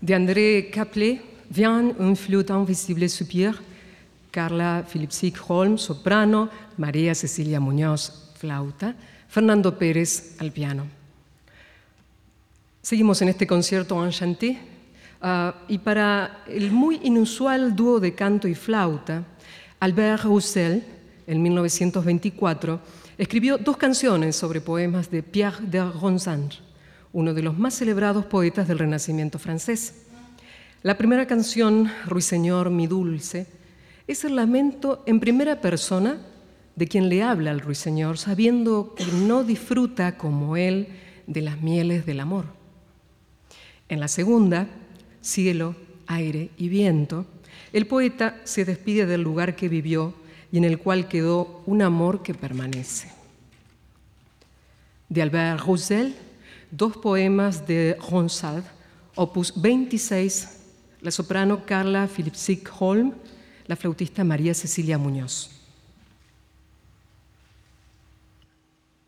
de André Caplet, Vient une flûte invisible soupir, Carla Philippsic-Holm, soprano, María Cecilia Muñoz, flauta, Fernando Pérez al piano. Seguimos en este concierto enchanté, y para el muy inusual dúo de canto y flauta, Albert Roussel, en 1924, escribió 2 canciones sobre poemas de Pierre de Ronsard, uno de los más celebrados poetas del Renacimiento francés. La primera canción, Ruiseñor, mi dulce, es el lamento en primera persona de quien le habla al ruiseñor, sabiendo que no disfruta como él de las mieles del amor. En la segunda, Cielo, aire y viento, el poeta se despide del lugar que vivió y en el cual quedó un amor que permanece. De Albert Roussel, 2 poemas de Ronsard, opus 26, la soprano Carla Philippsic-Holm, la flautista María Cecilia Muñoz.